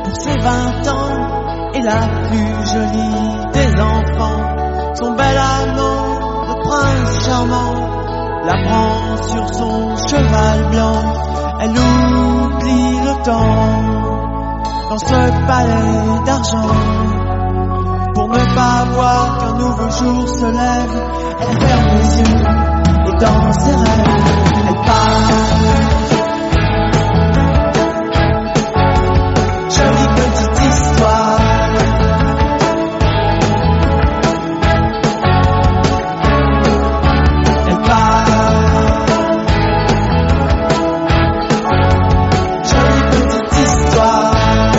pour ses 20 ans, est la plus jolie des enfants. Son bel amant, le prince charmant, la prend sur son cheval blanc. Elle oublie le temps dans ce palais d'argent. Pour ne pas voir qu'un nouveau jour se lève, elle ferme les yeux et dans ses rêves, elle part. Jolie petite histoire. Elle part. Jolie petite histoire.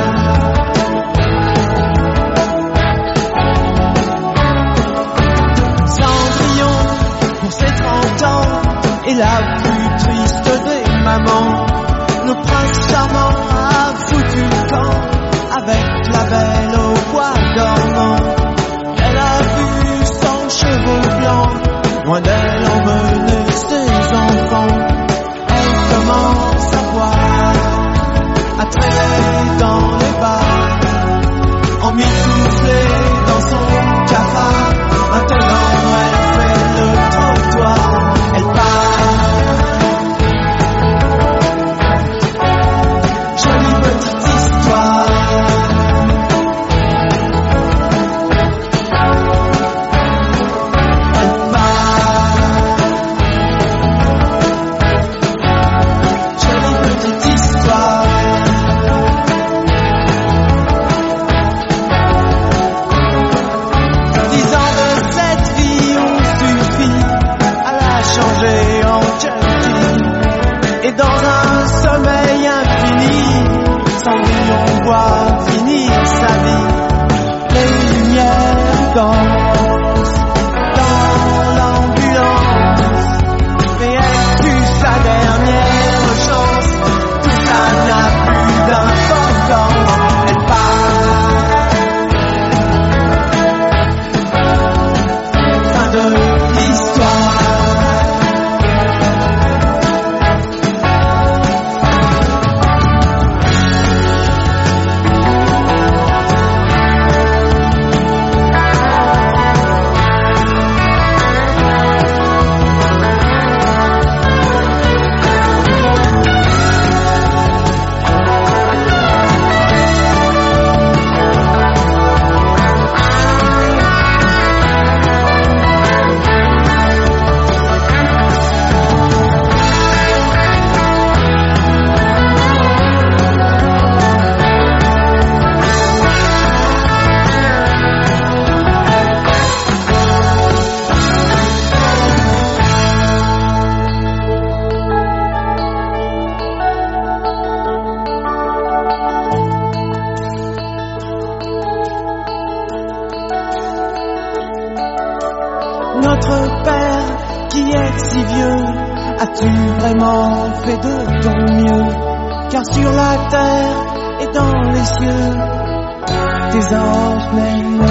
Cendrillon, pour ses 30 ans, est la plus triste des mamans. Le prince charmant a foutu le camp avec la belle au bois dormant. Elle a vu son cheveu blanc loin d'elle emmener ses enfants. Elle commence à boire, à traîner dans les bars, emmitouflée dans son cafard. Maintenant elle fait le trottoir, elle part. Jolie petite histoire. Elle part. Jolie petite histoire. 10 ans de cette vie ont suffi à la changer en jeune fille. Et dans un sommeil infini, Cendrillon voit finir sa vie. Les lumières dansent dans l'ambulance, mais elle fut sa dernière chance. Tout ça n'a plus d'importance. Elle part. Fin de l'histoire. Notre Père qui est si vieux, as-tu vraiment fait de ton mieux? Car sur la terre et dans les cieux, tes anges n'aiment